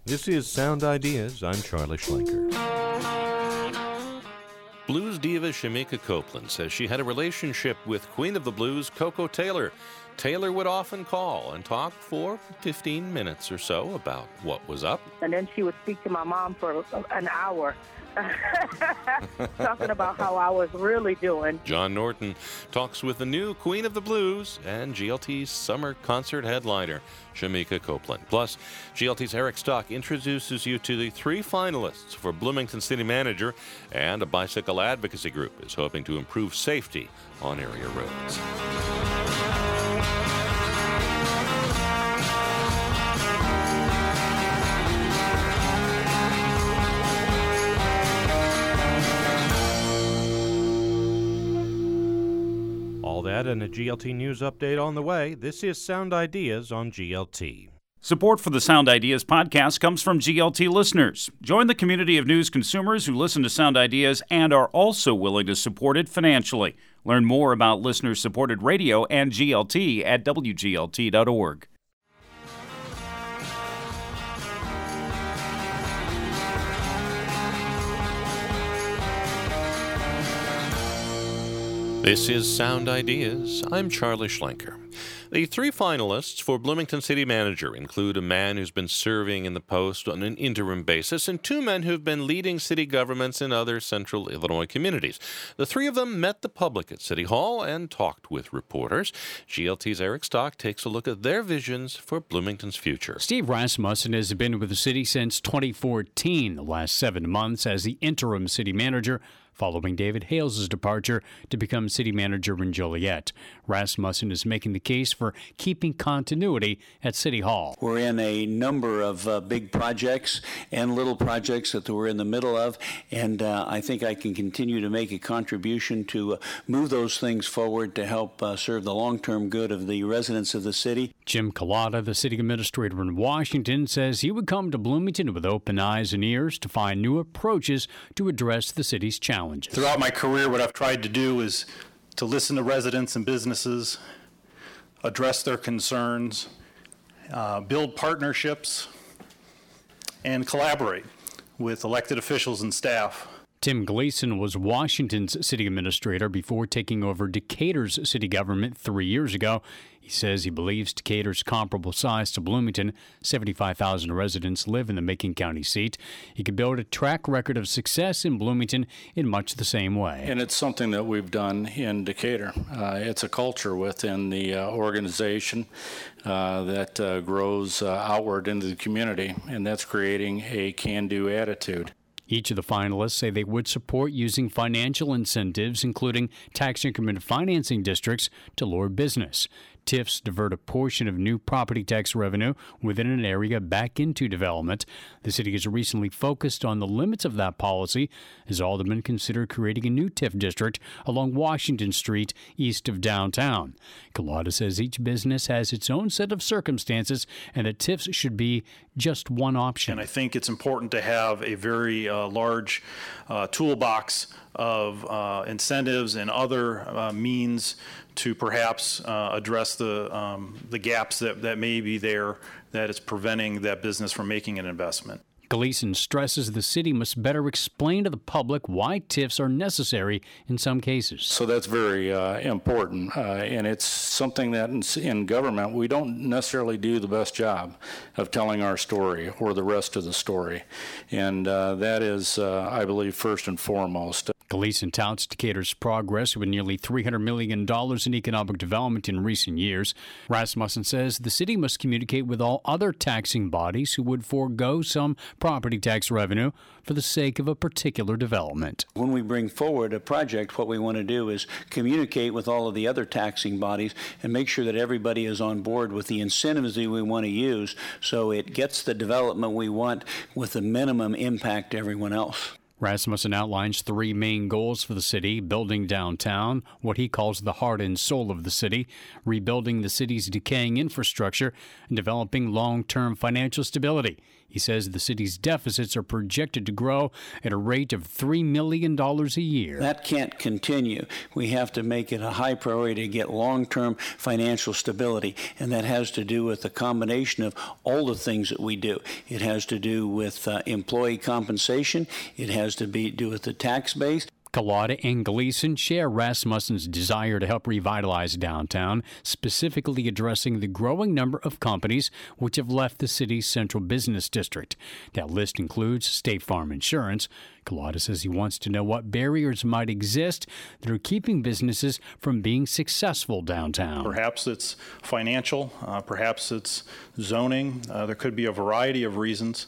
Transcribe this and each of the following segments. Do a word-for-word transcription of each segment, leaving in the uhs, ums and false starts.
This is Sound Ideas. I'm Charlie Schlenker. Blues diva Shemekia Copeland says she had a relationship with Queen of the Blues, Koko Taylor. Taylor would often call and talk for fifteen minutes or so about what was up. And then she would speak to my mom for an hour, talking about how I was really doing. John Norton talks with the new Queen of the Blues and G L T's summer concert headliner, Shemekia Copeland. Plus, G L T's Eric Stock introduces you to the three finalists for Bloomington City Manager, and a bicycle advocacy group is hoping to improve safety on area roads. All that and a G L T News update on the way. This is Sound Ideas on G L T. Support for the Sound Ideas podcast comes from G L T listeners. Join the community of news consumers who listen to Sound Ideas and are also willing to support it financially. Learn more about listener-supported radio and G L T at W G L T dot org. This is Sound Ideas. I'm Charlie Schlenker. The three finalists for Bloomington City Manager include a man who's been serving in the post on an interim basis and two men who've been leading city governments in other central Illinois communities. The three of them met the public at City Hall and talked with reporters. G L T's Eric Stock takes a look at their visions for Bloomington's future. Steve Rasmussen has been with the city since twenty fourteen, the last seven months as the interim city manager, following David Hales' departure to become city manager in Joliet. Rasmussen is making the case for keeping continuity at City Hall. We're in a number of uh, big projects and little projects that we're in the middle of, and uh, I think I can continue to make a contribution to uh, move those things forward to help uh, serve the long-term good of the residents of the city. Jim Collada, the city administrator in Washington, says he would come to Bloomington with open eyes and ears to find new approaches to address the city's challenges. Throughout my career, what I've tried to do is to listen to residents and businesses, address their concerns, uh, build partnerships, and collaborate with elected officials and staff. Tim Gleason was Washington's city administrator before taking over Decatur's city government three years ago. He says he believes Decatur's comparable size to Bloomington, seventy-five thousand residents live in the Macon County seat. He could build a track record of success in Bloomington in much the same way. And it's something that we've done in Decatur. Uh, it's a culture within the uh, organization uh, that uh, grows uh, outward into the community, and that's creating a can-do attitude. Each of the finalists say they would support using financial incentives, including tax increment financing districts, to lure business. T I Fs divert a portion of new property tax revenue within an area back into development. The city has recently focused on the limits of that policy as aldermen consider creating a new T I F district along Washington Street east of downtown. Collada says each business has its own set of circumstances and that T I Fs should be just one option. And I think it's important to have a very uh, large uh, toolbox of uh, incentives and other uh, means to perhaps uh, address the um, the gaps that, that may be there that is preventing that business from making an investment. Gleason stresses the city must better explain to the public why T I Fs are necessary in some cases. So that's very uh, important, uh, and it's something that in, in government we don't necessarily do the best job of telling our story or the rest of the story, and uh, that is, uh, I believe, first and foremost. Gleason touts Decatur's progress with nearly three hundred million dollars in economic development in recent years. Rasmussen says the city must communicate with all other taxing bodies who would forego some property tax revenue for the sake of a particular development. When we bring forward a project, what we want to do is communicate with all of the other taxing bodies and make sure that everybody is on board with the incentives that we want to use so it gets the development we want with the minimum impact to everyone else. Rasmussen outlines three main goals for the city: building downtown, what he calls the heart and soul of the city, rebuilding the city's decaying infrastructure, and developing long-term financial stability. He says the city's deficits are projected to grow at a rate of three million dollars a year. That can't continue. We have to make it a high priority to get long-term financial stability, and that has to do with the combination of all the things that we do. It has to do with uh, employee compensation. It has to be do with the tax base. Cullada and Gleason share Rasmussen's desire to help revitalize downtown, specifically addressing the growing number of companies which have left the city's central business district. That list includes State Farm Insurance. Cullada says he wants to know what barriers might exist that are keeping businesses from being successful downtown. Perhaps it's financial, uh, perhaps it's zoning. Uh, there could be a variety of reasons.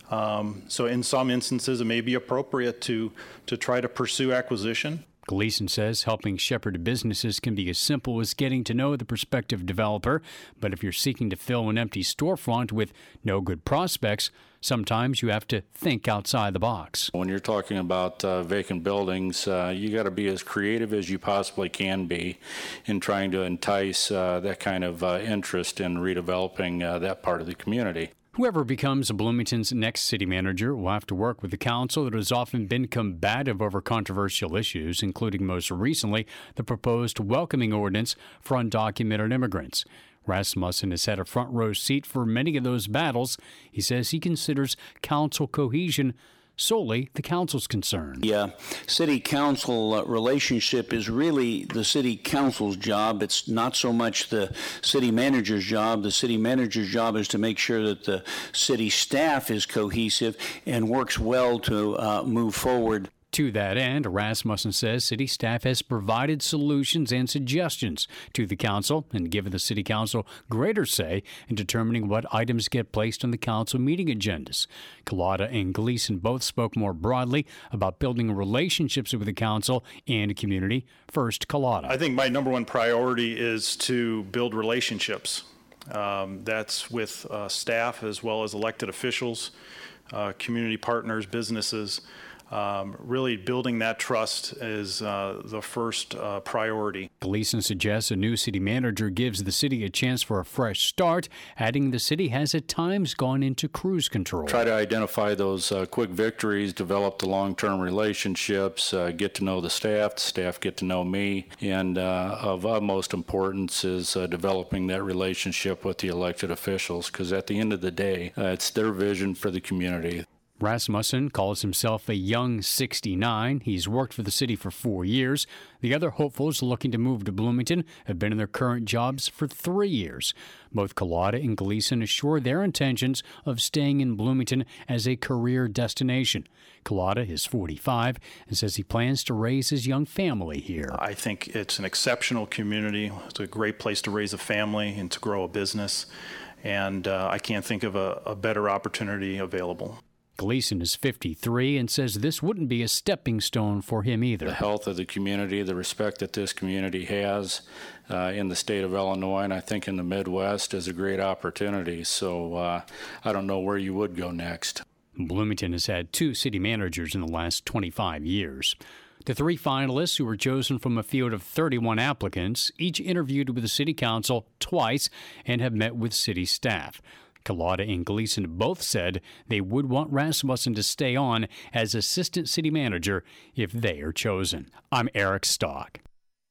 Um, so in some instances, it may be appropriate to, to try to pursue acquisition. Gleason says helping shepherd businesses can be as simple as getting to know the prospective developer, but if you're seeking to fill an empty storefront with no good prospects, sometimes you have to think outside the box. When you're talking about uh, vacant buildings, uh, you got to be as creative as you possibly can be in trying to entice uh, that kind of uh, interest in redeveloping uh, that part of the community. Whoever becomes Bloomington's next city manager will have to work with the council that has often been combative over controversial issues, including most recently the proposed welcoming ordinance for undocumented immigrants. Rasmussen has had a front row seat for many of those battles. He says he considers council cohesion solely the council's concern. Yeah, city council uh, relationship is really the city council's job. It's not so much the city manager's job. The city manager's job is to make sure that the city staff is cohesive and works well to uh, move forward. To that end, Rasmussen says city staff has provided solutions and suggestions to the council and given the city council greater say in determining what items get placed on the council meeting agendas. Cullada and Gleason both spoke more broadly about building relationships with the council and community. First, Cullada. I think my number one priority is to build relationships. Um, that's with uh, staff as well as elected officials, uh, community partners, businesses. Um, really building that trust is uh, the first uh, priority. Gleason suggests a new city manager gives the city a chance for a fresh start, adding the city has at times gone into cruise control. Try to identify those uh, quick victories, develop the long-term relationships, uh, get to know the staff, the staff get to know me, and uh, of utmost importance is uh, developing that relationship with the elected officials, because at the end of the day, uh, it's their vision for the community. Rasmussen calls himself a young sixty-nine. He's worked for the city for four years. The other hopefuls looking to move to Bloomington have been in their current jobs for three years. Both Cullada and Gleason assure their intentions of staying in Bloomington as a career destination. Cullada is forty-five and says he plans to raise his young family here. I think it's an exceptional community. It's a great place to raise a family and to grow a business. And uh, I can't think of a, a better opportunity available. Gleason is fifty-three and says this wouldn't be a stepping stone for him either. The health of the community, the respect that this community has uh, in the state of Illinois, and I think in the Midwest, is a great opportunity. So uh, I don't know where you would go next. Bloomington has had two city managers in the last twenty-five years. The three finalists, who were chosen from a field of thirty-one applicants, each interviewed with the city council twice and have met with city staff. Cullada and Gleason both said they would want Rasmussen to stay on as assistant city manager if they are chosen. I'm Eric Stock.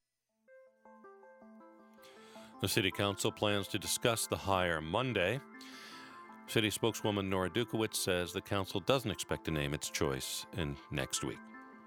The City Council plans to discuss the hire Monday. City spokeswoman Nora Dukowitz says the council doesn't expect to name its choice in next week.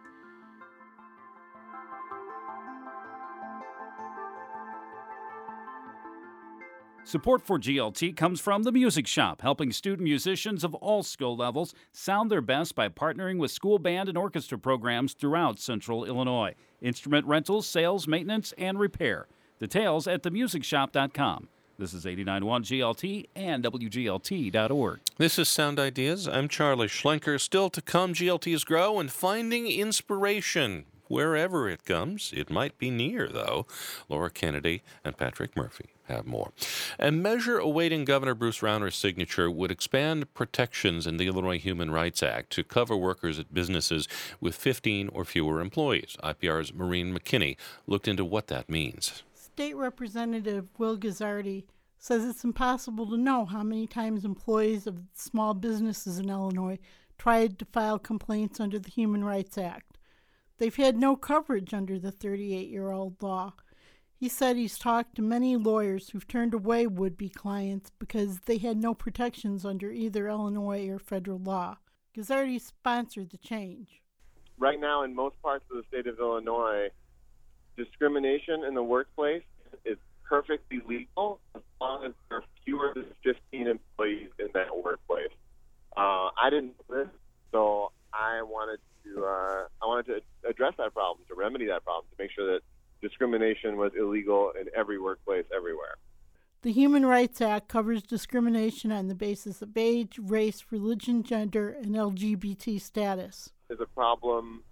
Support for G L T comes from The Music Shop, helping student musicians of all skill levels sound their best by partnering with school band and orchestra programs throughout Central Illinois. Instrument rentals, sales, maintenance, and repair. Details at the music shop dot com. This is eighty-nine point one G L T and W G L T dot org. This is Sound Ideas. I'm Charlie Schlenker. Still to come, G L T's Grow and Finding Inspiration wherever it comes. It might be near, though. Laura Kennedy and Patrick Murphy have more. A measure awaiting Governor Bruce Rauner's signature would expand protections in the Illinois Human Rights Act to cover workers at businesses with fifteen or fewer employees. I P R's Maureen McKinney looked into what that means. State Representative Will Guzzardi says it's impossible to know how many times employees of small businesses in Illinois tried to file complaints under the Human Rights Act. They've had no coverage under the thirty-eight-year-old law. He said he's talked to many lawyers who've turned away would-be clients because they had no protections under either Illinois or federal law. Guzzardi sponsored the change. Right now, in most parts of the state of Illinois, discrimination in the workplace is perfectly legal as long as there are fewer than fifteen employees in that workplace. Uh, I didn't know this, so I wanted to uh, I wanted to address that problem, to remedy that problem, to make sure that discrimination was illegal in every workplace everywhere. The Human Rights Act covers discrimination on the basis of age, race, religion, gender, and L G B T status. It's a problem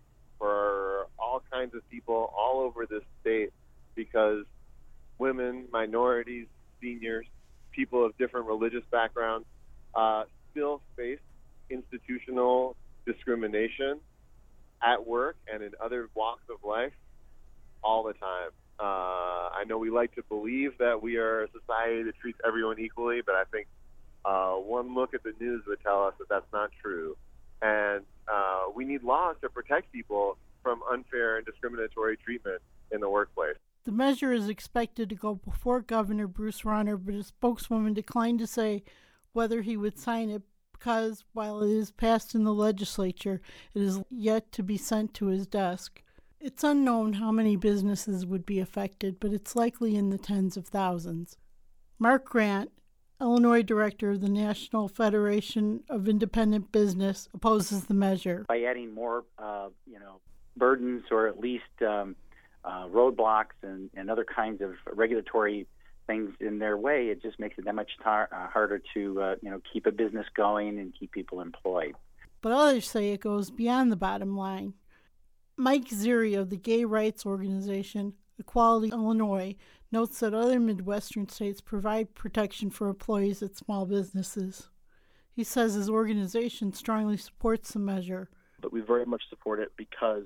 for all kinds of people all over this state because women, minorities, seniors, people of different religious backgrounds uh, still face institutional discrimination at work and in other walks of life all the time. Uh, I know we like to believe that we are a society that treats everyone equally, but I think uh, one look at the news would tell us that that's not true. And uh, we need laws to protect people from unfair and discriminatory treatment in the workplace. The measure is expected to go before Governor Bruce Rauner, but a spokeswoman declined to say whether he would sign it because, while it is passed in the legislature, it is yet to be sent to his desk. It's unknown how many businesses would be affected, but it's likely in the tens of thousands. Mark Grant, Illinois director of the National Federation of Independent Business, opposes the measure. By adding more, uh, you know, burdens or at least um, uh, roadblocks and, and other kinds of regulatory things in their way, it just makes it that much tar- uh, harder to, uh, you know, keep a business going and keep people employed. But others say it goes beyond the bottom line. Mike Ziri of the gay rights organization Equality Illinois notes that other Midwestern states provide protection for employees at small businesses. He says his organization strongly supports the measure. But we very much support it because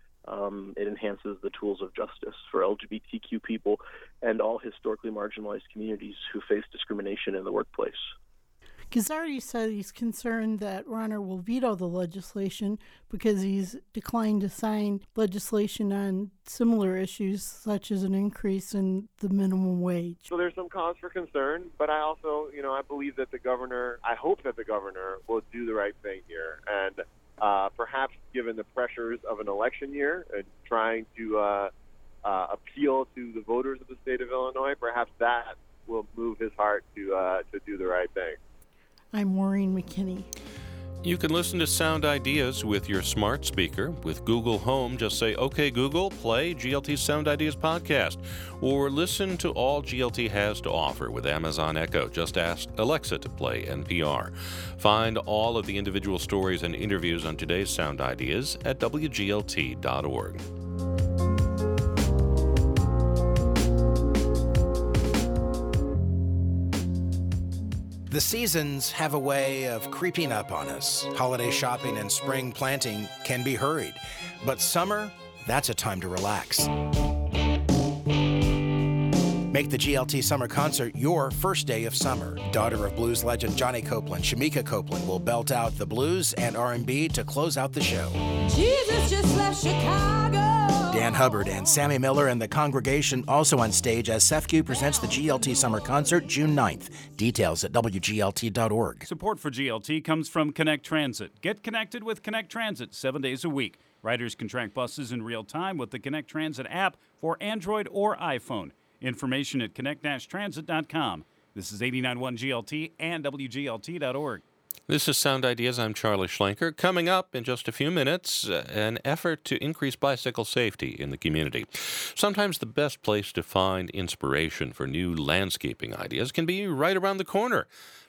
um, it enhances the tools of justice for L G B T Q people and all historically marginalized communities who face discrimination in the workplace. Guzzardi said he's concerned that Rauner will veto the legislation because he's declined to sign legislation on similar issues, such as an increase in the minimum wage. So there's some cause for concern, but I also, you know, I believe that the governor, I hope that the governor will do the right thing here. And uh, perhaps given the pressures of an election year and trying to uh, uh, appeal to the voters of the state of Illinois, perhaps that will move his heart to uh, to do the right thing. I'm Maureen McKinney. You can listen to Sound Ideas with your smart speaker. With Google Home, just say, "Okay, Google, play G L T Sound Ideas podcast." Or listen to all G L T has to offer with Amazon Echo. Just ask Alexa to play N P R. Find all of the individual stories and interviews on today's Sound Ideas at W G L T dot org. The seasons have a way of creeping up on us. Holiday shopping and spring planting can be hurried. But summer, that's a time to relax. Make the G L T Summer Concert your first day of summer. Daughter of blues legend Johnny Copeland, Shamika Copeland will belt out the blues and R and B to close out the show. Jesus just left Chicago. Dan Hubbard and Sammy Miller and the congregation also on stage as S E F C U presents the G L T Summer Concert June ninth. Details at W G L T dot org. Support for G L T comes from Connect Transit. Get connected with Connect Transit seven days a week. Riders can track buses in real time with the Connect Transit app for Android or iPhone. Information at connect dash transit dot com. This is eighty-nine point one G L T and W G L T dot org. This is Sound Ideas. I'm Charlie Schlenker. Coming up in just a few minutes, uh, an effort to increase bicycle safety in the community. Sometimes the best place to find inspiration for new landscaping ideas can be right around the corner.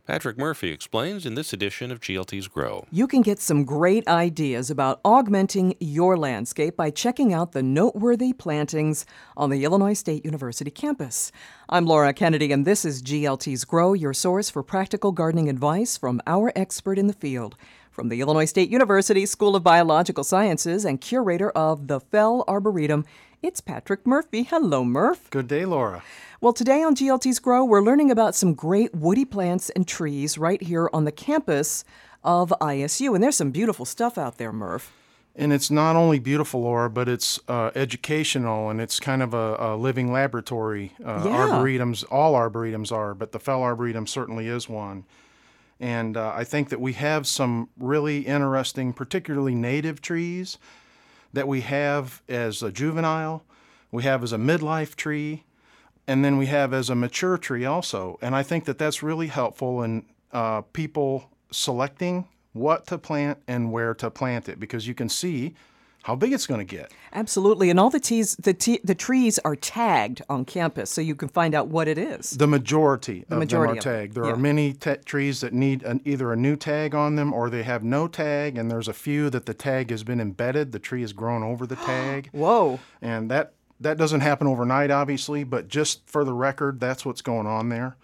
Patrick Murphy explains in this edition of G L T's Grow. You can get some great ideas about augmenting your landscape by checking out the noteworthy plantings on the Illinois State University campus. I'm Laura Kennedy, and this is G L T's Grow, your source for practical gardening advice from our expert in the field. From the Illinois State University School of Biological Sciences and curator of the Fell Arboretum, it's Patrick Murphy. Hello, Murph. Good day, Laura. Well, today on G L T's Grow, we're learning about some great woody plants and trees right here on the campus of I S U. And there's some beautiful stuff out there, Murph. And it's not only beautiful, Laura, but it's uh, educational, and it's kind of a, a living laboratory. Uh, Yeah. Arboretums, all arboretums are, but the Fell Arboretum certainly is one. And uh, I think that we have some really interesting, particularly native trees that we have as a juvenile, we have as a midlife tree, and then we have as a mature tree also. And I think that that's really helpful in uh, people selecting what to plant and where to plant it, because you can see how big it's going to get. Absolutely. And all the, teas, the, te- the trees are tagged on campus, so you can find out what it is. The majority The of majority them of are them, tagged. There yeah. are many te- trees that need an, either a new tag on them or they have no tag, and there's a few that the tag has been embedded. The tree has grown over the tag. Whoa. And that, that doesn't happen overnight, obviously, but just for the record, that's what's going on there.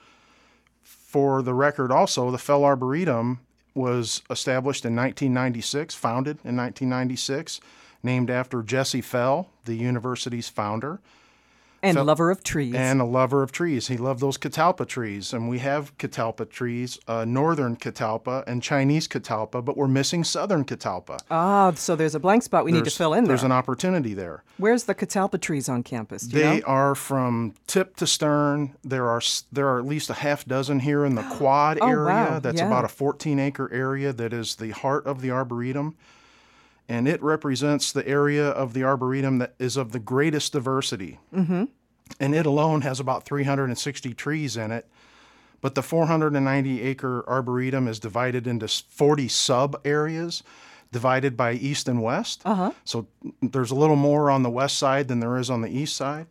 For the record also, the Fell Arboretum was established in nineteen ninety-six, founded in nineteen ninety-six, named after Jesse Fell, the university's founder. And Fell- lover of trees. And a lover of trees. He loved those catalpa trees, and we have catalpa trees, uh, northern catalpa and Chinese catalpa, but we're missing southern catalpa. Ah, so there's a blank spot we need to There's- fill in there. There's an opportunity there. Where's the catalpa trees on campus? Do you They know? are from tip to stern. There are s- there are at least a half dozen here in the quad Oh, area. wow. That's Yeah. about a fourteen acre area that is the heart of the Arboretum. And it represents the area of the Arboretum that is of the greatest diversity. Mm-hmm. And it alone has about three hundred sixty trees in it. But the four hundred ninety acre Arboretum is divided into forty sub areas, divided by east and west. Uh-huh. So there's a little more on the west side than there is on the east side.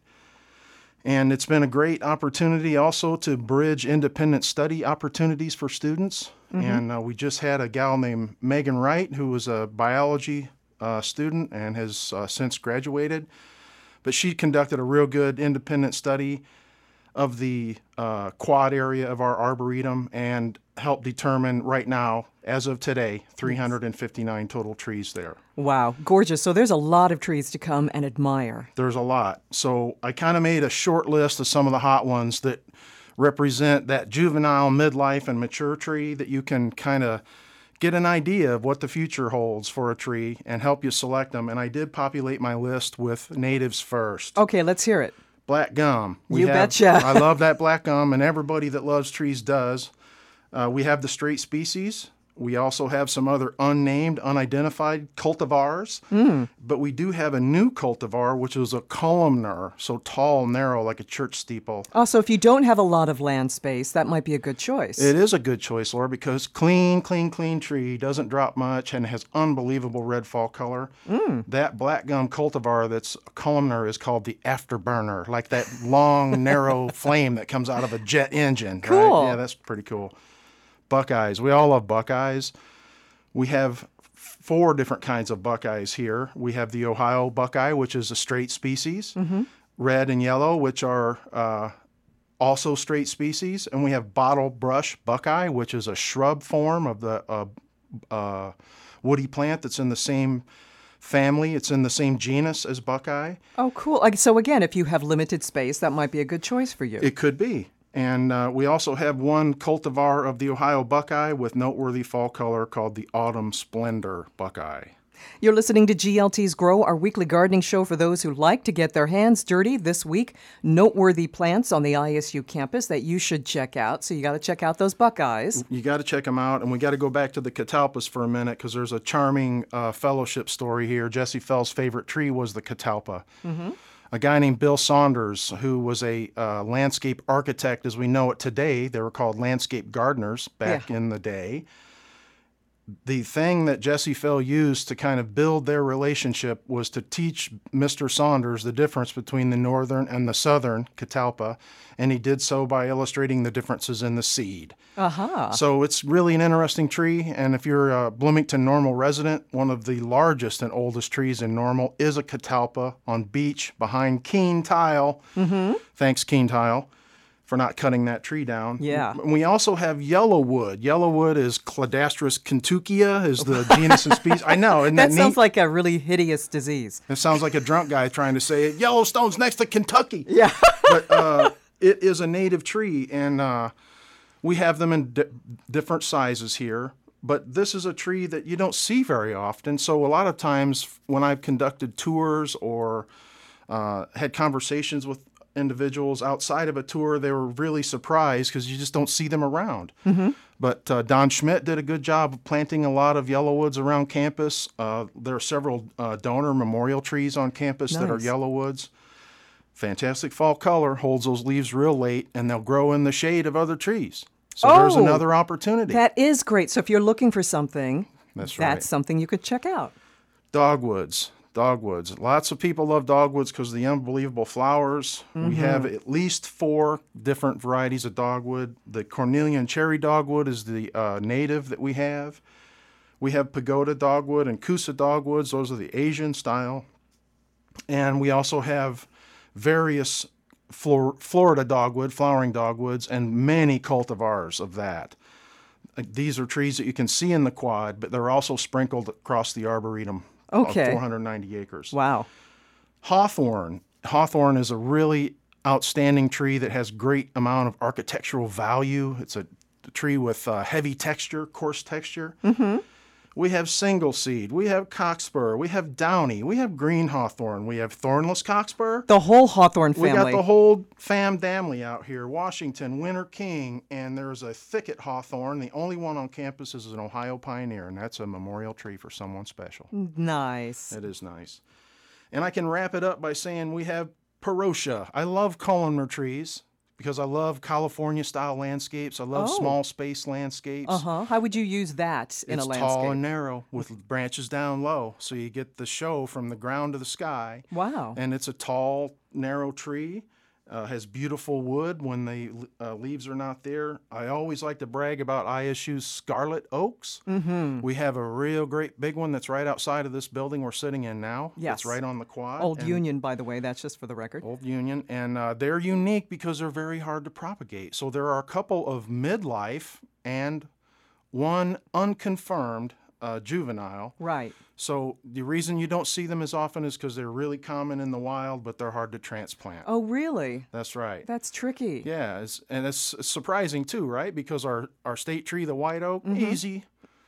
And it's been a great opportunity also to bridge independent study opportunities for students. Mhm. And uh, we just had a gal named Megan Wright, who was a biology uh, student and has uh, since graduated. But she conducted a real good independent study of the uh, quad area of our Arboretum and helped determine right now, as of today, three hundred fifty-nine total trees there. Wow, gorgeous. So there's a lot of trees to come and admire. There's a lot. So I kind of made a short list of some of the hot ones that represent that juvenile, midlife, and mature tree that you can kind of get an idea of what the future holds for a tree and help you select them. And I did populate my list with natives first. Okay, let's hear it. Black gum. You have- betcha. I love that black gum, and everybody that loves trees does. Uh, we have the straight species. We also have some other unnamed, unidentified cultivars. Mm. But we do have a new cultivar, which is a columnar, so tall, narrow, like a church steeple. Also, if you don't have a lot of land space, that might be a good choice. It is a good choice, Laura, because clean, clean, clean tree, doesn't drop much, and has unbelievable red fall color. Mm. That black gum cultivar that's columnar is called the afterburner, like that long, narrow flame that comes out of a jet engine. Cool. Right? Yeah, that's pretty cool. Buckeyes. We all love buckeyes. We have four different kinds of buckeyes here. We have the Ohio buckeye, which is a straight species, Mhm. red and yellow, which are uh, also straight species, and we have bottle brush buckeye, which is a shrub form of the uh, uh, woody plant that's in the same family. It's in the same genus as buckeye. Oh, cool. Like, so again, if you have limited space, that might be a good choice for you. It could be. And uh, we also have one cultivar of the Ohio buckeye with noteworthy fall color called the Autumn Splendor buckeye. You're listening to G L T's Grow, our weekly gardening show for those who like to get their hands dirty. This week, noteworthy plants on the I S U campus that you should check out. So you got to check out those buckeyes. You got to check them out, and we got to go back to the catalpas for a minute because there's a charming uh, fellowship story here. Jesse Fell's favorite tree was the catalpa. Mm-hmm. A guy named Bill Saunders, who was a uh, landscape architect as we know it today. They were called landscape gardeners back Yeah. in the day. the thing that Jesse Fell used to kind of build their relationship was to teach Mister Saunders the difference between the northern and the southern catalpa, and he did so by illustrating the differences in the seed. Uh-huh. So it's really an interesting tree, and if you're a Bloomington Normal resident, one of the largest and oldest trees in Normal is a catalpa on Beach behind Keene Tile. Mm-hmm. Thanks, Keene Tile, for not cutting that tree down. Yeah. We also have yellowwood. Yellowwood is Cladostrus kentuckia is the genus and species. I know, isn't that, that sounds neat? like a really hideous disease. It sounds like a drunk guy trying to say, Yellowstone's next to Kentucky. Yeah. But uh, it is a native tree, and uh, we have them in di- different sizes here. But this is a tree that you don't see very often. So a lot of times when I've conducted tours or uh, had conversations with individuals outside of a tour, they were really surprised because you just don't see them around. Mm-hmm. But uh, Don Schmidt did a good job of planting a lot of yellowwoods around campus. Uh, there are several uh, donor memorial trees on campus that are Nice. yellowwoods. Fantastic fall color, holds those leaves real late, and they'll grow in the shade of other trees. So there's Oh, another opportunity. That is great. So if you're looking for something, That's right. that's something you could check out. Dogwoods. Dogwoods. Lots of people love dogwoods because of the unbelievable flowers. Mhm. We have at least four different varieties of dogwood. The Cornelian cherry dogwood is the uh, native that we have. We have pagoda dogwood and Coosa dogwoods. Those are the Asian style. And we also have various Flor- Florida dogwood, flowering dogwoods, and many cultivars of that. Uh, These are trees that you can see in the quad, but they're also sprinkled across the arboretum. Okay. Of four hundred ninety acres. Wow. Hawthorn. Hawthorn is a really outstanding tree that has great amount of architectural value. It's a, a tree with uh, heavy texture, coarse texture. Mm-hmm. We have single seed. We have cockspur. We have downy. We have green hawthorn. We have thornless cockspur. The whole Hawthorn We family. got the whole fam family out here. Washington, Winter King, and there's a thicket hawthorn. The only one on campus is an Ohio Pioneer, and that's a memorial tree for someone special. Nice. It is nice. And I can wrap it up by saying we have Perotia. I love columnar trees because I love California-style landscapes. I love Oh. small space landscapes. Uh-huh. How would you use that in It's a landscape? tall and narrow with branches down low, so you get the show from the ground to the sky. Wow. And it's a tall, narrow tree. Uh, has beautiful wood when the uh, leaves are not there. I always like to brag about I S U's scarlet oaks. Mm-hmm. We have a real great big one that's right outside of this building we're sitting in now. Yes. It's right on the quad. Old and- Union, by the way. That's just for the record. Old Union, and uh, they're unique because they're very hard to propagate. So there are a couple of midlife and one unconfirmed uh, juvenile. Right. So the reason you don't see them as often is because they're really common in the wild, but they're hard to transplant. Oh, really? That's right. That's tricky. Yeah, it's, and it's surprising too, right? Because our, our state tree, the white oak, Mhm. easy.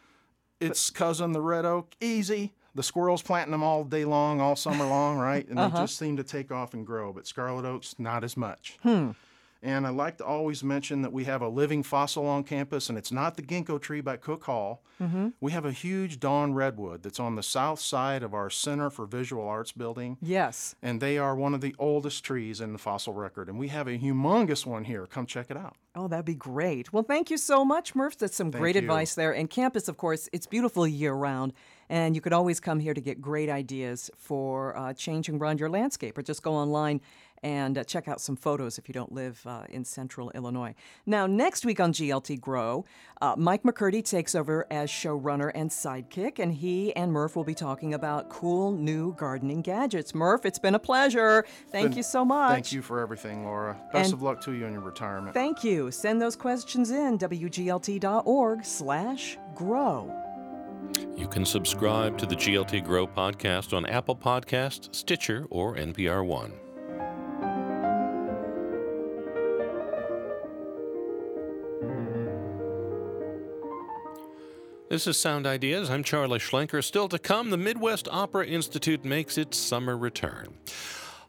Its cousin, the red oak, easy. The squirrels planting them all day long, all summer long, right? And Uh-huh. they just seem to take off and grow. But scarlet oaks, not as much. Hmm. And I like to always mention that we have a living fossil on campus, and it's not the ginkgo tree by Cook Hall. Mm-hmm. We have a huge dawn redwood that's on the south side of our Center for Visual Arts building. Yes. And they are one of the oldest trees in the fossil record. And we have a humongous one here. Come check it out. Oh, that'd be great. Well, thank you so much, Murph. That's some Thank great you. advice there. And campus, of course, it's beautiful year round. And you could always come here to get great ideas for uh, changing around your landscape, or just go online and uh, check out some photos if you don't live uh, in central Illinois. Now, next week on G L T Grow, uh, Mike McCurdy takes over as showrunner and sidekick, and he and Murph will be talking about cool new gardening gadgets. Murph, it's been a pleasure. Thank Been- you so much. Thank you for everything, Laura. Best And- of luck to you in your retirement. Thank you. Send those questions in, W G L T dot org slash grow. You can subscribe to the G L T Grow podcast on Apple Podcasts, Stitcher, or N P R One. This is Sound Ideas. I'm Charlie Schlenker. Still to come, the Midwest Opera Institute makes its summer return.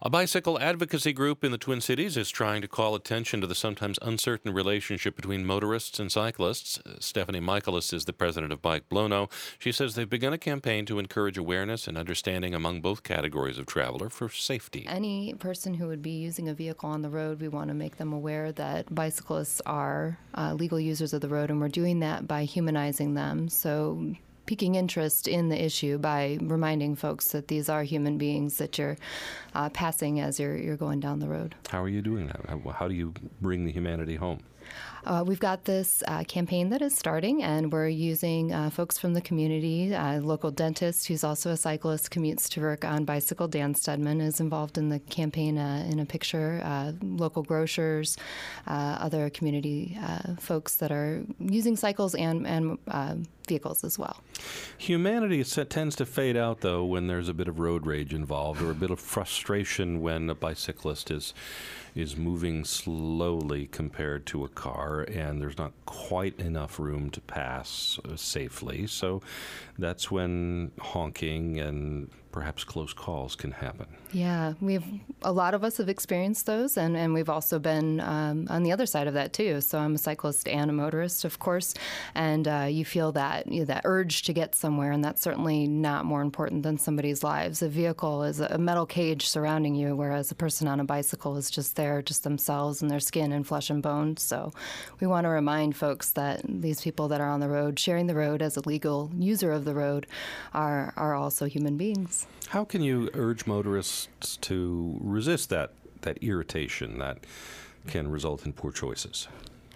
A bicycle advocacy group in the Twin Cities is trying to call attention to the sometimes uncertain relationship between motorists and cyclists. Stephanie Michaelis is the president of Bike Blono. She says they've begun a campaign to encourage awareness and understanding among both categories of traveler for safety. Any person who would be using a vehicle on the road, we want to make them aware that bicyclists are uh, legal users of the road, and we're doing that by humanizing them. So piquing interest in the issue by reminding folks that these are human beings that you're uh, passing as you're, you're going down the road. How are you doing that? How, how do you bring the humanity home? Uh, we've got this uh, campaign that is starting, and we're using uh, folks from the community. A local dentist, who's also a cyclist, commutes to work on bicycle. Dan Stedman is involved in the campaign uh, in a picture. Uh, local grocers, uh, other community uh, folks that are using cycles and, and uh, vehicles as well. Humanity tends to fade out, though, when there's a bit of road rage involved or a bit of frustration when a bicyclist is is moving slowly compared to a car, and there's not quite enough room to pass uh, safely. So that's when honking and perhaps close calls can happen. Yeah, we've a lot of us have experienced those, and, and we've also been um, on the other side of that too. So I'm a cyclist and a motorist, of course, and uh, you feel that you know, that urge to get somewhere, and that's certainly not more important than somebody's lives. A vehicle is a metal cage surrounding you, whereas a person on a bicycle is just there, just themselves and their skin and flesh and bones. So we want to remind folks that these people that are on the road, sharing the road as a legal user of the road, are are also human beings. How can you urge motorists to resist that, that irritation that can result in poor choices?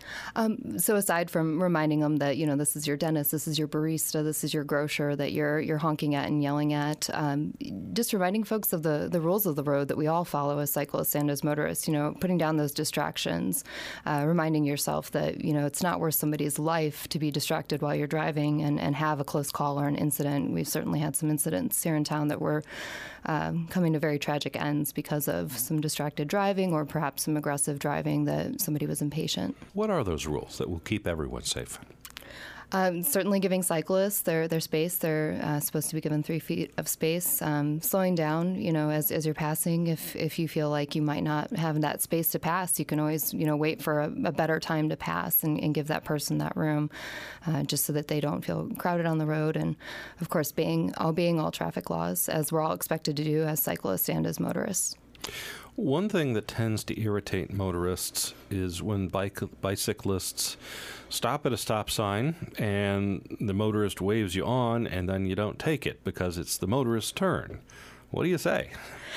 Um, so aside from reminding them that, you know, this is your dentist, this is your barista, this is your grocer that you're you're honking at and yelling at, um, just reminding folks of the, the rules of the road that we all follow as cyclists and as motorists, you know, putting down those distractions, uh, reminding yourself that, you know, it's not worth somebody's life to be distracted while you're driving and, and have a close call or an incident. We've certainly had some incidents here in town that were um, coming to very tragic ends because of some distracted driving or perhaps some aggressive driving that somebody was impatient. What are those rules that will keep everyone safe? Um, certainly giving cyclists their, their space. They're uh, supposed to be given three feet of space. Um, slowing down, you know, as, as you're passing. If if you feel like you might not have that space to pass, you can always, you know, wait for a, a better time to pass and, and give that person that room, uh, just so that they don't feel crowded on the road. And, of course, being obeying all traffic laws, as we're all expected to do as cyclists and as motorists. One thing that tends to irritate motorists is when bike, bicyclists stop at a stop sign and the motorist waves you on and then you don't take it because it's the motorist's turn. What do you say?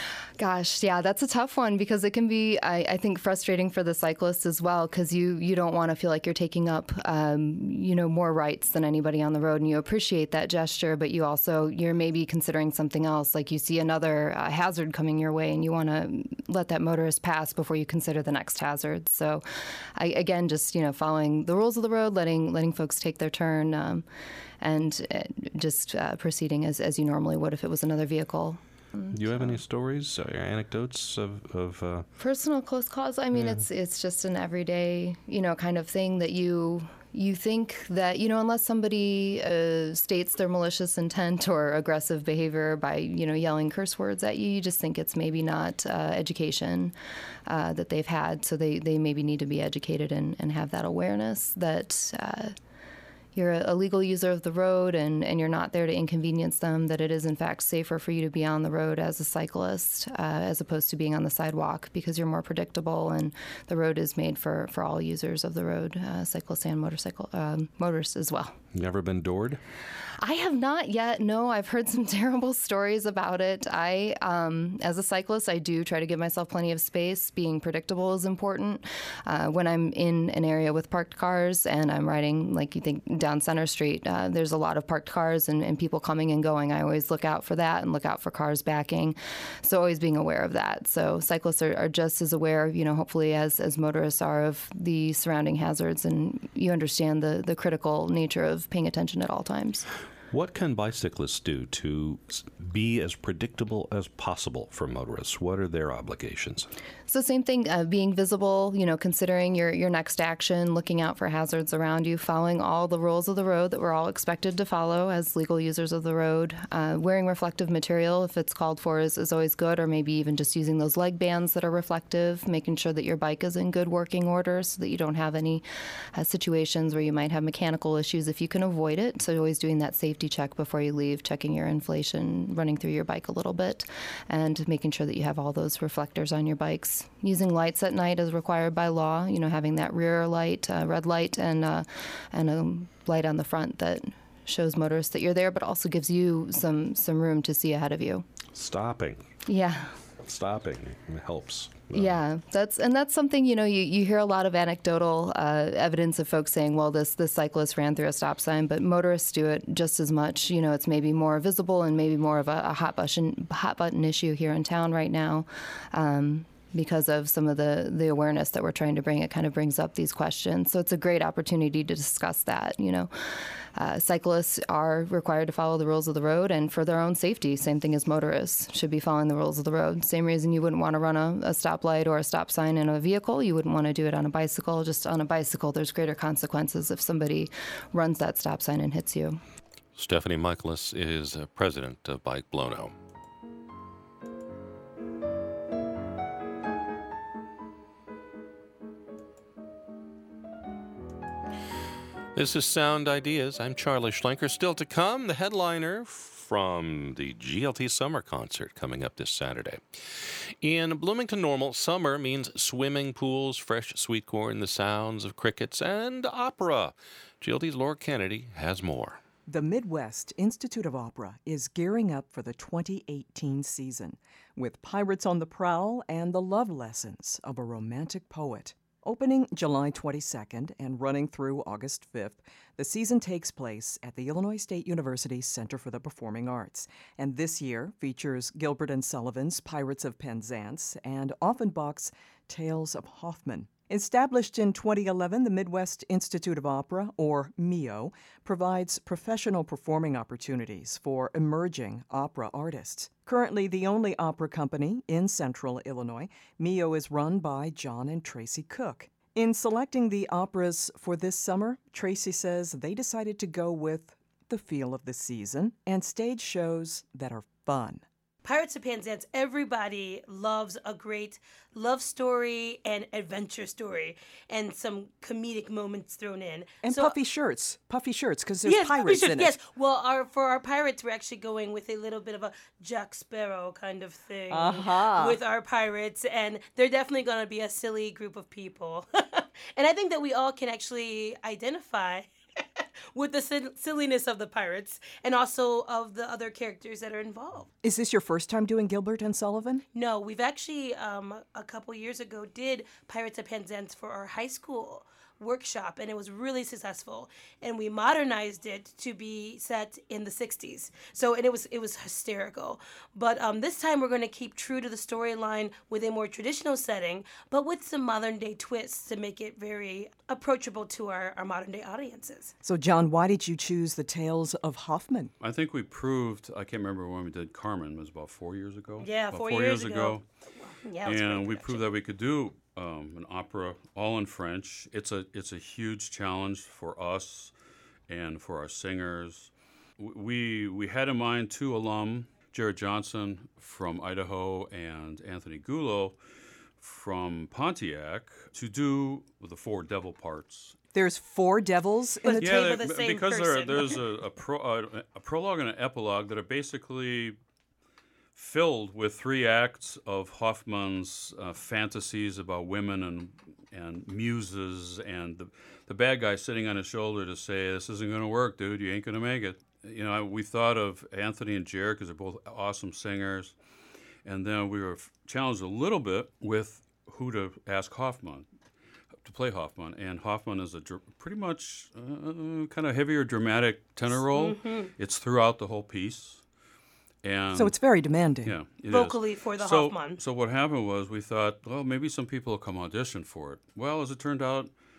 Gosh, yeah, that's a tough one because it can be, I, I think, frustrating for the cyclist as well because you, you don't want to feel like you're taking up, um, you know, more rights than anybody on the road, and you appreciate that gesture, but you also, you're maybe considering something else, like you see another uh, hazard coming your way and you want to let that motorist pass before you consider the next hazard. So, I, again, just, you know, following the rules of the road, letting letting folks take their turn, um, and uh, just uh, proceeding as, as you normally would if it was another vehicle. Do you have any stories or anecdotes of, of uh... personal close calls? I mean, yeah. it's it's just an everyday, you know, kind of thing that you you think that, you know, unless somebody uh, states their malicious intent or aggressive behavior by, you know, yelling curse words at you, you just think it's maybe not uh, education uh, that they've had. So they, they maybe need to be educated and, and have that awareness that uh, you're a legal user of the road and, and you're not there to inconvenience them, that it is, in fact, safer for you to be on the road as a cyclist uh, as opposed to being on the sidewalk because you're more predictable and the road is made for, for all users of the road, uh, cyclists and motorcycle um, motorists as well. Never been doored? I have not yet. No, I've heard some terrible stories about it. I, um, as a cyclist, I do try to give myself plenty of space. Being predictable is important. Uh, when I'm in an area with parked cars and I'm riding, like you think, down Center Street, uh, there's a lot of parked cars and, and people coming and going. I always look out for that and look out for cars backing. So always being aware of that. So cyclists are, are just as aware, you know, hopefully as, as motorists are of the surrounding hazards, and you understand the, the critical nature of paying attention at all times. What can bicyclists do to be as predictable as possible for motorists? What are their obligations? So same thing, uh, being visible, you know, considering your, your next action, looking out for hazards around you, following all the rules of the road that we're all expected to follow as legal users of the road. Uh, wearing reflective material, if it's called for, is, is always good, or maybe even just using those leg bands that are reflective, making sure that your bike is in good working order so that you don't have any uh, situations where you might have mechanical issues if you can avoid it. So always doing that safety check before you leave, checking your inflation, running through your bike a little bit, and making sure that you have all those reflectors on your bikes. Using lights at night as required by law, you know, having that rear light, uh, red light, and uh, and a light on the front that shows motorists that you're there, but also gives you some, some room to see ahead of you. Stopping. Yeah. Stopping helps. Yeah, that's and that's something, you know, you, you hear a lot of anecdotal uh, evidence of folks saying, well, this this cyclist ran through a stop sign, but motorists do it just as much. You know, it's maybe more visible and maybe more of a, a hot button hot button issue here in town right now. Um, because of some of the, the awareness that we're trying to bring. It kind of brings up these questions. So it's a great opportunity to discuss that, you know. Uh, cyclists are required to follow the rules of the road, and for their own safety, same thing as motorists should be following the rules of the road. Same reason you wouldn't want to run a, a stoplight or a stop sign in a vehicle. You wouldn't want to do it on a bicycle. Just on a bicycle, there's greater consequences if somebody runs that stop sign and hits you. Stephanie Michaelis is uh, president of Bike Blono. This is Sound Ideas. I'm Charlie Schlenker. Still to come, the headliner from the G L T Summer Concert coming up this Saturday. In Bloomington Normal, summer means swimming pools, fresh sweet corn, the sounds of crickets, and opera. G L T's Laura Kennedy has more. The Midwest Institute of Opera is gearing up for the twenty eighteen season with Pirates on the Prowl and the love lessons of a romantic poet. Opening July twenty-second and running through August fifth, the season takes place at the Illinois State University Center for the Performing Arts, and this year features Gilbert and Sullivan's Pirates of Penzance and Offenbach's Tales of Hoffmann. Established in twenty eleven, the Midwest Institute of Opera, or M I O, provides professional performing opportunities for emerging opera artists. Currently the only opera company in central Illinois, M I O is run by John and Tracy Cook. In selecting the operas for this summer, Tracy says they decided to go with the feel of the season and stage shows that are fun. Pirates of Penzance, everybody loves a great love story and adventure story and some comedic moments thrown in. And so, puffy shirts. Puffy shirts, because there's yes, pirates shirts, in yes. it. Yes, well, our, for our pirates, we're actually going with a little bit of a Jack Sparrow kind of thing uh-huh. with our pirates, and they're definitely going to be a silly group of people. And I think that we all can actually identify with the silliness of the pirates and also of the other characters that are involved. Is this your first time doing Gilbert and Sullivan? No, we've actually, um, a couple years ago, did Pirates of Penzance for our high school workshop, and it was really successful, and we modernized it to be set in the sixties. So and it was it was hysterical. But um, this time we're going to keep true to the storyline with a more traditional setting, but with some modern day twists to make it very approachable to our, our modern day audiences. So John, why did you choose the Tales of Hoffmann? I think we proved, I can't remember when we did Carmen, it was about four years ago. Yeah, about four, four years, years ago. ago. Yeah, and we proved that we could do um, an opera all in French. It's a it's a huge challenge for us and for our singers. We we had in mind two alum, Jared Johnson from Idaho and Anthony Gullo from Pontiac, to do the four devil parts. There's four devils in the yeah, table. The same because there, there's a, a, pro, a, a prologue and an epilogue that are basically filled with three acts of Hoffmann's uh, fantasies about women and and muses, and the the bad guy sitting on his shoulder to say, "This isn't going to work, dude. You ain't going to make it." You know, we thought of Anthony and Jared because they're both awesome singers, and then we were challenged a little bit with who to ask Hoffmann to play Hoffmann, and Hoffmann is a dr- pretty much uh, kind of heavier, dramatic tenor role. Mm-hmm. It's throughout the whole piece. And so it's very demanding. Yeah, it vocally is. for the so, Hoffmann. So what happened was we thought, well, maybe some people will come audition for it. Well, as it turned out,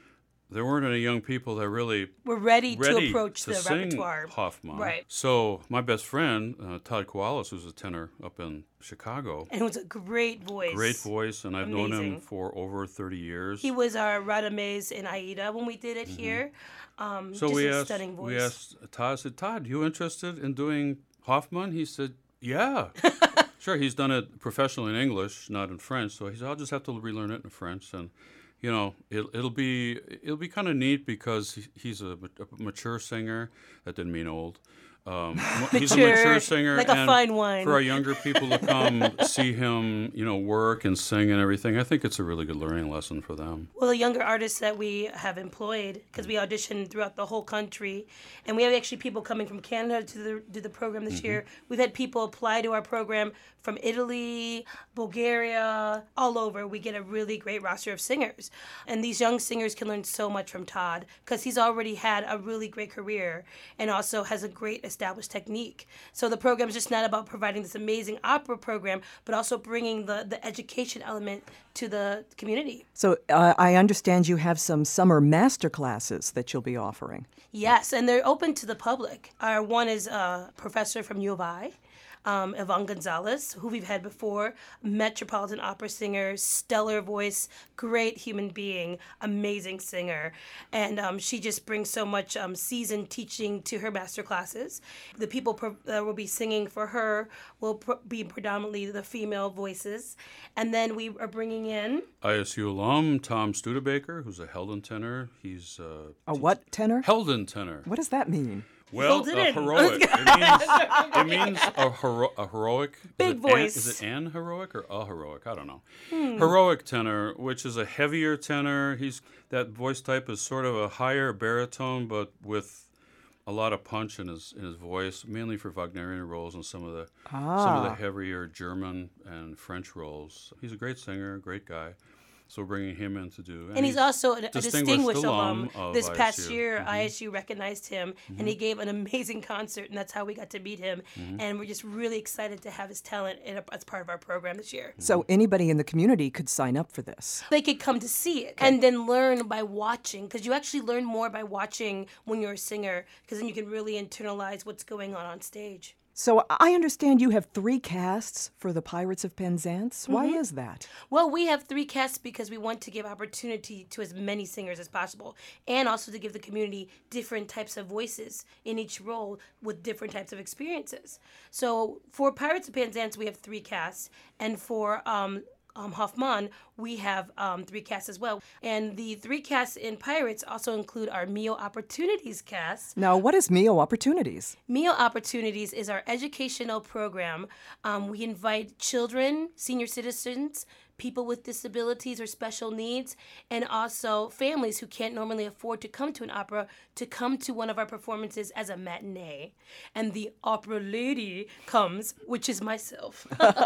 there weren't any young people that really We're ready, ready to approach to the sing repertoire. Hoffman. Right. So my best friend, uh, Todd Koalas, who's a tenor up in Chicago. And it was a great voice. Great voice, and I've known Amazing. him for over thirty years. He was our Radamés in Aida when we did it Mm-hmm. here. Um, So just we a asked, stunning voice. we asked Todd, I said, Todd, you interested in doing Hoffman? He said, yeah. Sure, he's done it professionally in English, not in French. So he said, I'll just have to relearn it in French. And, you know, it, it'll be it'll be kind of neat because he, he's a, a mature singer. That didn't mean old. Um, he's a mature singer, like a and fine wine. for our younger people to come see him, you know, work and sing and everything, I think it's a really good learning lesson for them. Well, the younger artists that we have employed, because we audition throughout the whole country, and we have actually people coming from Canada to the, do the program this Mm-hmm. year. We've had people apply to our program from Italy, Bulgaria, all over. We get a really great roster of singers. And these young singers can learn so much from Todd, because he's already had a really great career and also has a great established technique. So the program is just not about providing this amazing opera program, but also bringing the, the education element to the community. So uh, I understand you have some summer master classes that you'll be offering. Yes, and they're open to the public. Our one is a professor from U of I, um, Yvonne Gonzalez, who we've had before, Metropolitan Opera singer, stellar voice, great human being, amazing singer. And um, she just brings so much um, seasoned teaching to her master classes. The people pro- that will be singing for her will pr- be predominantly the female voices. And then we are bringing in... I S U alum Tom Studebaker, who's a Heldon tenor. He's uh, A what tenor? Heldon tenor. What does that mean? Well, Hold it a in. heroic. It means, it means a, hero, a heroic. Big is it voice. An, is it an heroic or a heroic? I don't know. Hmm. Heroic tenor, which is a heavier tenor. He's that voice type is sort of a higher baritone, but with a lot of punch in his in his voice, mainly for Wagnerian roles and some of the some of the Ah. heavier German and French roles. He's a great singer, great guy. So we're bringing him in to do. And he's also a, a distinguished alum. of This past I S U. year, Mhm. I S U recognized him, and he gave an amazing concert, and that's how we got to meet him. Mhm. And we're just really excited to have his talent in a, as part of our program this year. So anybody in the community could sign up for this. They could come to see it and then learn by watching, because you actually learn more by watching when you're a singer, because then you can really internalize what's going on on stage. So I understand you have three casts for the Pirates of Penzance. Why Mhm. is that? Well, we have three casts because we want to give opportunity to as many singers as possible, and also to give the community different types of voices in each role with different types of experiences. So for Pirates of Penzance, we have three casts, and for um, um, Hoffman, we have um, three casts as well. And the three casts in Pirates also include our Mio Opportunities cast. Now, what is Mio Opportunities? Mio Opportunities is our educational program. Um, we invite children, senior citizens, people with disabilities or special needs, and also families who can't normally afford to come to an opera to come to one of our performances as a matinee. And the opera lady comes, which is myself.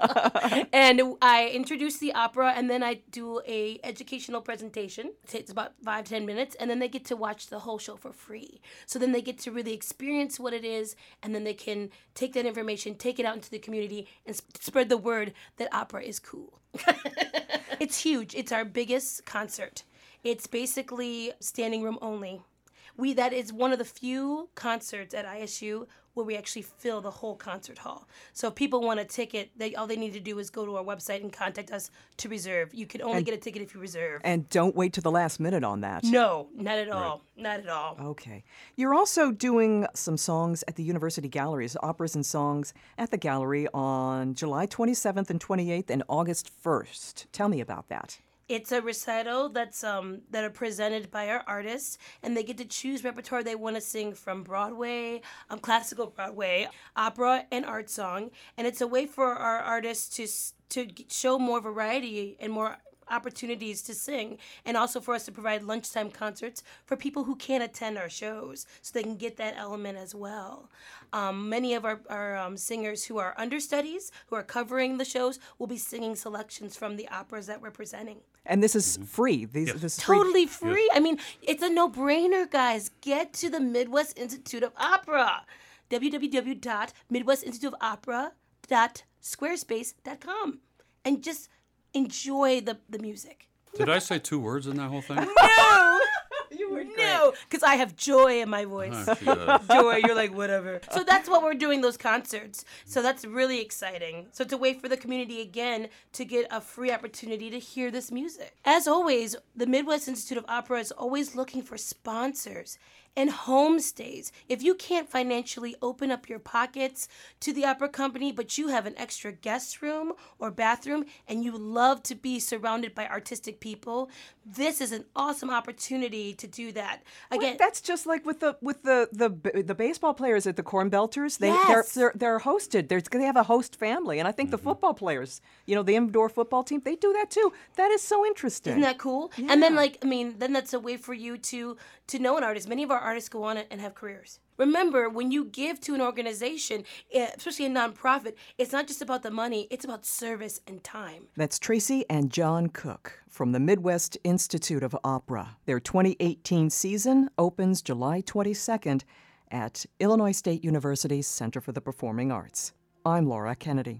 And I introduce the opera, and then I do a educational presentation. It takes about five, ten minutes, and then they get to watch the whole show for free. So then they get to really experience what it is, and then they can take that information, take it out into the community, and sp- spread the word that opera is cool. It's huge. It's our biggest concert. It's basically standing room only. We that is one of the few concerts at I S U where we actually fill the whole concert hall. So if people want a ticket, they all they need to do is go to our website and contact us to reserve. You can only And- get a ticket if you reserve. And don't wait to the last minute on that. No, not at all. Not at all. Okay. You're also doing some songs at the University Galleries, operas and songs at the gallery on July twenty-seventh and twenty-eighth and August first. Tell me about that. It's a recital that's um that are presented by our artists, and they get to choose repertoire they want to sing from Broadway, um, classical Broadway, opera, and art song. And it's a way for our artists to s- to g- show more variety and more opportunities to sing, and also for us to provide lunchtime concerts for people who can't attend our shows, so they can get that element as well. Um, many of our, our um, singers who are understudies, who are covering the shows, will be singing selections from the operas that we're presenting. And this is free. These, this is free. Totally free. I mean, it's a no-brainer, guys. Get to the Midwest Institute of Opera. w w w dot midwest institute of opera dot squarespace dot com. And just enjoy the, the music. Did I say two words in that whole thing? No! No, because I have joy in my voice. Oh, Joy, you're like, whatever. So that's what we're doing, those concerts. So that's really exciting. So to wait for the community again to get a free opportunity to hear this music. As always, the Midwest Institute of Opera is always looking for sponsors and homestays. If you can't financially open up your pockets to the opera company, but you have an extra guest room or bathroom and you love to be surrounded by artistic people, this is an awesome opportunity to do that. Again, Wait, that's just like with the with the the, the baseball players at the Corn Belters. They Yes. they're, they're they're hosted. They're, they have a host family, and I think the football players, you know, the indoor football team, they do that too. That is so interesting. Isn't that cool? And then, like, I mean, then that's a way for you to to know an artist. Many of our artists go on and have careers. Remember, when you give to an organization, eh, especially a nonprofit, it's not just about the money, it's about service and time. That's Tracy and John Cook from the Midwest Institute of Opera. Their twenty eighteen season opens July twenty-second at Illinois State University's Center for the Performing Arts. I'm Laura Kennedy.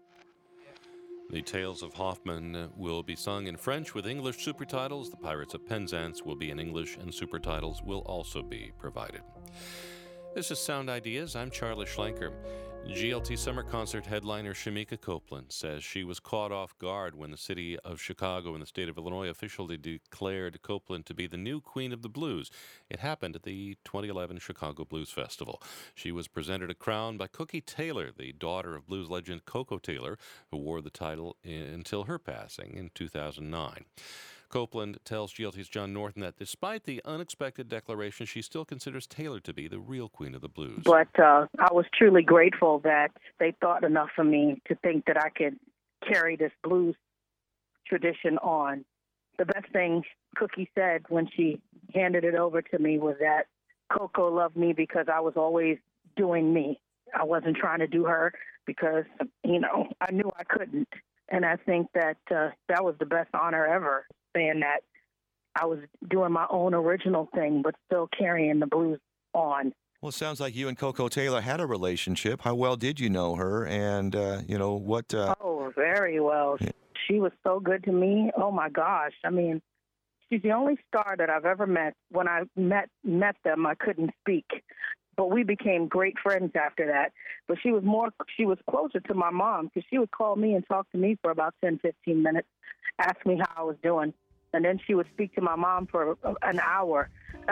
The Tales of Hoffman will be sung in French with English supertitles. The Pirates of Penzance will be in English, and supertitles will also be provided. This is Sound Ideas. I'm Charlie Schlenker. G L T Summer Concert headliner Shamika Copeland says she was caught off guard when the city of Chicago and the state of Illinois officially declared Copeland to be the new Queen of the Blues. It happened at the twenty eleven Chicago Blues Festival. She was presented a crown by Cookie Taylor, the daughter of blues legend Coco Taylor, who wore the title until her passing in two thousand nine. Copeland tells G L T's John Norton that despite the unexpected declaration, she still considers Taylor to be the real Queen of the Blues. But uh, I was truly grateful that they thought enough of me to think that I could carry this blues tradition on. The best thing Cookie said when she handed it over to me was that Coco loved me because I was always doing me. I wasn't trying to do her because, you know, I knew I couldn't. And I think that uh, that was the best honor ever, saying that I was doing my own original thing, but still carrying the blues on. Well, it sounds like you and Coco Taylor had a relationship. How well did you know her? And, uh, you know, what... Uh... Oh, very well. Yeah. She was so good to me. Oh, my gosh. I mean, she's the only star that I've ever met. When I met met them, I couldn't speak. But we became great friends after that. But she was more, she was closer to my mom because she would call me and talk to me for about ten, fifteen minutes, ask me how I was doing. And then she would speak to my mom for an hour,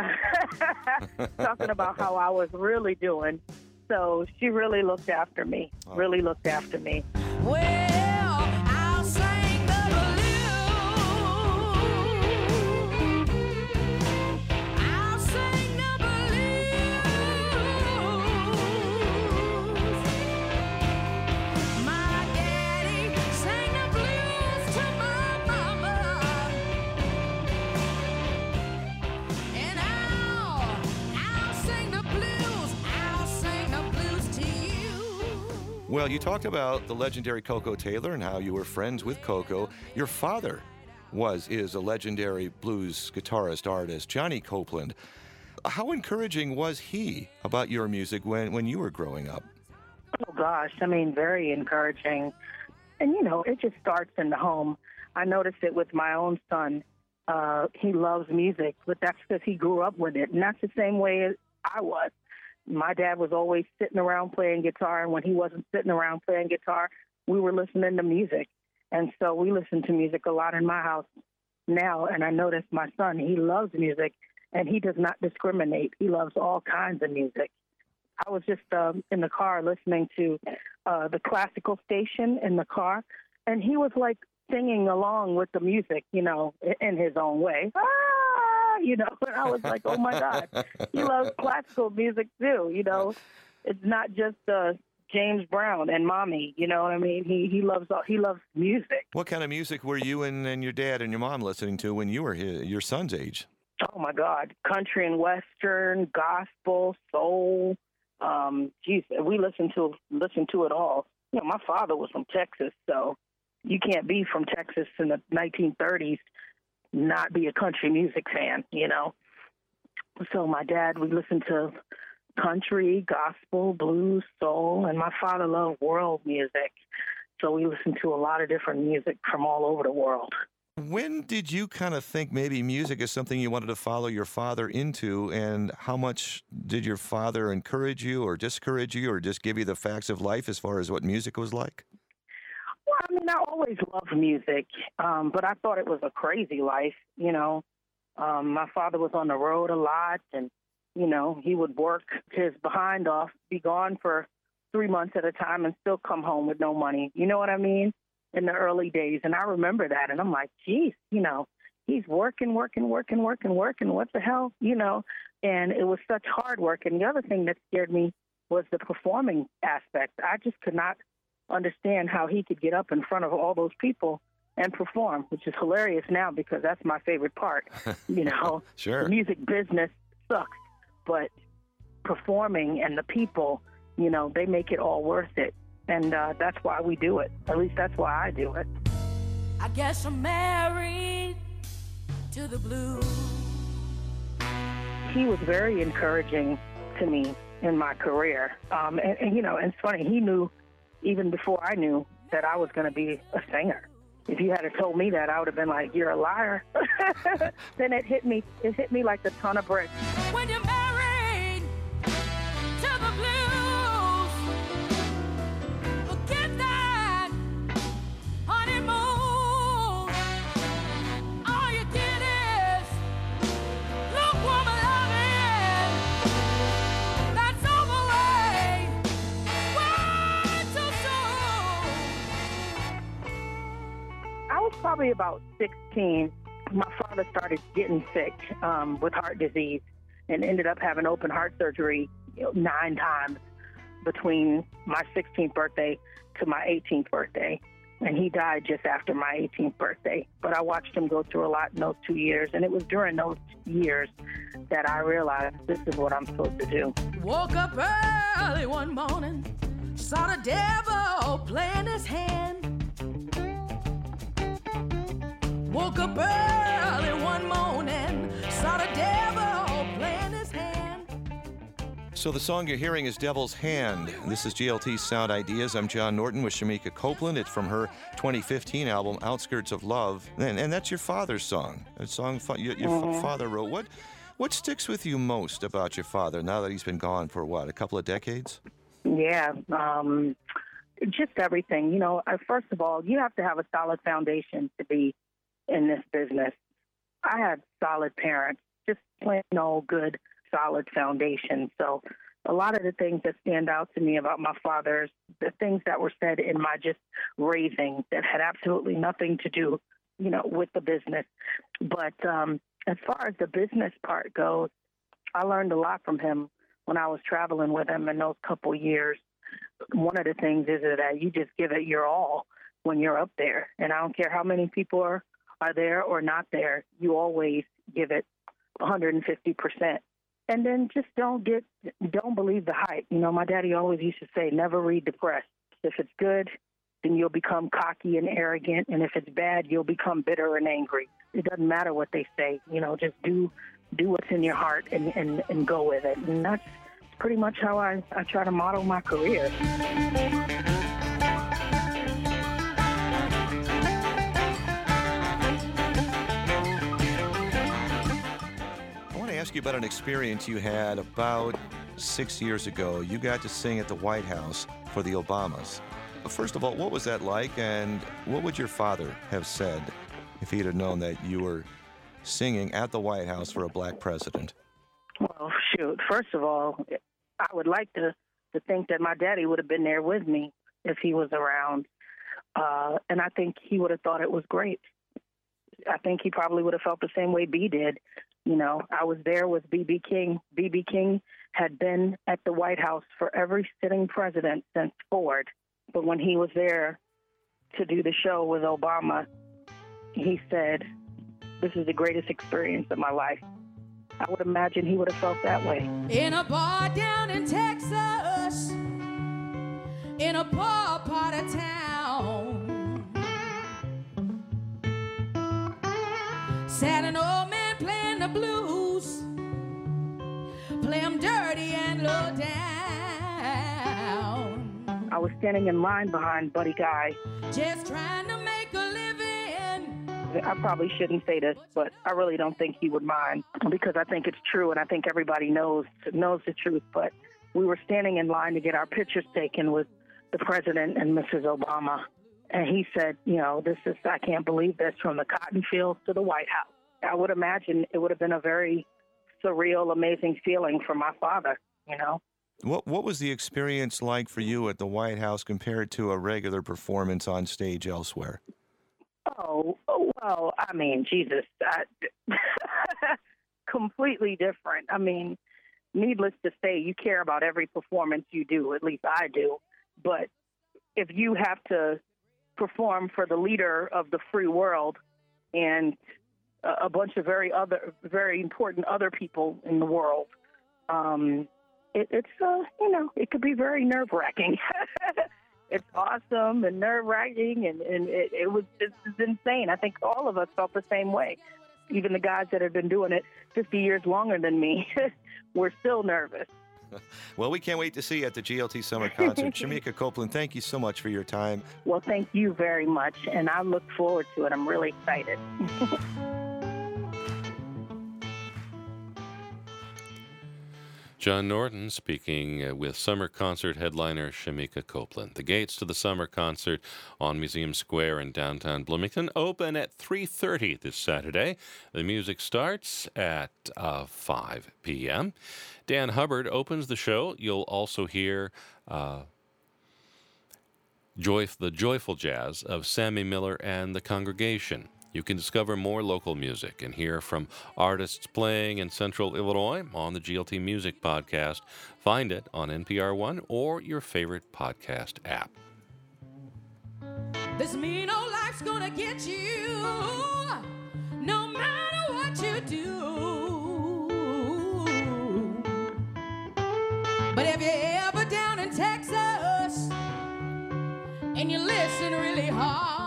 talking about how I was really doing. So she really looked after me, oh. really looked after me. Well, I'll sing the blues. I'll sing the blues. My daddy sang the blues to my mama. And I'll, I'll sing the blues. I'll sing the blues to you. Well, you talked about the legendary Coco Taylor and how you were friends with Coco. Your father was, is a legendary blues guitarist, artist, Johnny Copeland. How encouraging was he about your music when, when you were growing up? Oh, gosh. I mean, very encouraging. And, you know, it just starts in the home. I noticed it with my own son. Uh, he loves music, but that's because he grew up with it. And that's the same way I was. My dad was always sitting around playing guitar, and when he wasn't sitting around playing guitar, we were listening to music. And so we listen to music a lot in my house now, and I noticed my son, he loves music, and he does not discriminate. He loves all kinds of music. I was just um, in the car listening to uh, the classical station in the car, and he was, like, singing along with the music, you know, in his own way. Ah! You know, and I was like, oh, my God, he loves classical music, too, you know. It's not just uh, James Brown and Mommy, you know what I mean? He he loves he loves music. What kind of music were you and, and your dad and your mom listening to when you were his, your son's age? Oh, my God, country and western, gospel, soul. Um, geez, we listened to, listened to it all. You know, my father was from Texas, so you can't be from Texas in the nineteen thirties. Not be a country music fan, you know. So my dad, we listened to country, gospel, blues, soul, and my father loved world music. So we listened to a lot of different music from all over the world. When did you kind of think maybe music is something you wanted to follow your father into, and how much did your father encourage you or discourage you or just give you the facts of life as far as what music was like? Well, I mean, I always loved music, um, but I thought it was a crazy life, you know. Um, my father was on the road a lot, and, you know, he would work his behind off, be gone for three months at a time and still come home with no money. You know what I mean? In the early days. And I remember that. And I'm like, geez, you know, he's working, working, working, working, working. What the hell? You know, and it was such hard work. And the other thing that scared me was the performing aspect. I just could not understand how he could get up in front of all those people and perform, which is hilarious now because that's my favorite part. You know, sure. The music business sucks, but performing and the people, you know, they make it all worth it. And uh, that's why we do it. At least that's why I do it. I guess I'm married to the blues. He was very encouraging to me in my career. Um, and, and, you know, and it's funny, he knew even before I knew that I was going to be a singer. If you had told me that, I would have been like, you're a liar. Then it hit me. It hit me like a ton of bricks. When you're married to the blues, forget that honeymoon. All you get is lukewarm loving. That's over way, way too soon. I was probably about sixteen. My father started getting sick um, with heart disease and ended up having open heart surgery you know, nine times between my sixteenth birthday to my eighteenth birthday. And he died just after my eighteenth birthday. But I watched him go through a lot in those two years. And it was during those years that I realized this is what I'm supposed to do. Woke up early one morning, saw the devil playing his hand. Woke up early one morning, saw the devil playing his hand. So the song you're hearing is Devil's Hand. This is G L T's Sound Ideas. I'm John Norton with Shamika Copeland. It's from her twenty fifteen album, Outskirts of Love. And, and that's your father's song, a song fa- your, your mm-hmm. fa- father wrote. What, what sticks with you most about your father now that he's been gone for, what, a couple of decades? Yeah, um, just everything. You know, uh, first of all, you have to have a solid foundation to be in this business. I had solid parents, just plain old good, solid foundation. So a lot of the things that stand out to me about my father's, the things that were said in my just raising that had absolutely nothing to do, you know, with the business. But um, as far as the business part goes, I learned a lot from him when I was traveling with him in those couple years. One of the things is that you just give it your all when you're up there. And I don't care how many people are are there or not there, you always give it one hundred fifty percent. And then just don't get, don't believe the hype. You know, my daddy always used to say, never read the press. If it's good, then you'll become cocky and arrogant. And if it's bad, you'll become bitter and angry. It doesn't matter what they say. You know, just do do what's in your heart and, and, and go with it. And that's pretty much how I, I try to model my career. Ask you about an experience you had about six years ago. You got to sing at the White House for the Obamas. First of all, what was that like, and what would your father have said if he'd have known that you were singing at the White House for a black president? Well, shoot, first of all, I would like to, to think that my daddy would have been there with me if he was around, uh, and I think he would have thought it was great. I think he probably would have felt the same way B did. You know, I was there with B B King. B B King had been at the White House for every sitting president since Ford. But when he was there to do the show with Obama, he said, this is the greatest experience of my life. I would imagine he would have felt that way. In a bar down in Texas, in a poor part of town, sat an old man playing the blues, play 'em dirty and low down. I was standing in line behind Buddy Guy. Just trying to make a living I probably shouldn't say this, but I really don't think he would mind because I think it's true, and I think everybody knows knows the truth. But we were standing in line to get our pictures taken with the president and Missus Obama, and he said, you know, this is, I can't believe this, from the cotton fields to the White House. I would imagine it would have been a very surreal, amazing feeling for my father, you know. What what was the experience like for you at the White House compared to a regular performance on stage elsewhere? Oh, oh well, I mean, Jesus, I, completely different. I mean, needless to say, you care about every performance you do, at least I do. But if you have to perform for the leader of the free world and a, a bunch of very other, very important other people in the world, um, it, it's, uh, you know, it could be very nerve-wracking. It's awesome and nerve-wracking, and, and it, it was just insane. I think all of us felt the same way. Even the guys that have been doing it fifty years longer than me, we're still nervous. Well, we can't wait to see you at the G L T Summer Concert. Shamika Copeland, thank you so much for your time. Well, thank you very much, and I look forward to it. I'm really excited. John Norton speaking uh, with summer concert headliner Shamika Copeland. The gates to the summer concert on Museum Square in downtown Bloomington open at three thirty this Saturday. The music starts at uh, five p.m. Dan Hubbard opens the show. You'll also hear uh, joy- the joyful jazz of Sammy Miller and the Congregation. You can discover more local music and hear from artists playing in Central Illinois on the G L T Music Podcast. Find it on N P R One or your favorite podcast app. This mean old life's gonna get you, no matter what you do. But if you're ever down in Texas and you listen really hard,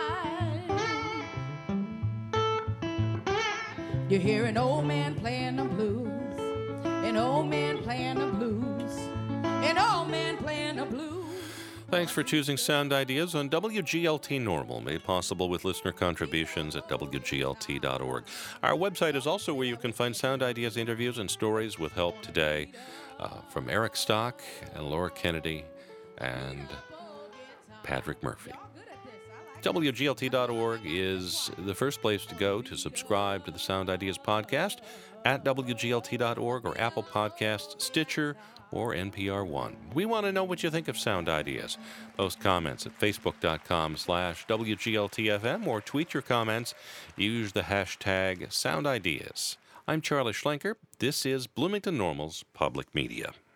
you hear an old man playing the blues, an old man playing the blues, an old man playing the blues. Thanks for choosing Sound Ideas on W G L T Normal, made possible with listener contributions at W G L T dot org. Our website is also where you can find Sound Ideas interviews and stories with help today uh, from Eric Stock and Laura Kennedy and Patrick Murphy. W G L T dot org is the first place to go to subscribe to the Sound Ideas podcast at W G L T dot org or Apple Podcasts, Stitcher, or N P R One. We want to know what you think of Sound Ideas. Post comments at facebook.com slash WGLTFM or tweet your comments. Use the hashtag Sound Ideas. I'm Charlie Schlenker. This is Bloomington Normal's Public Media.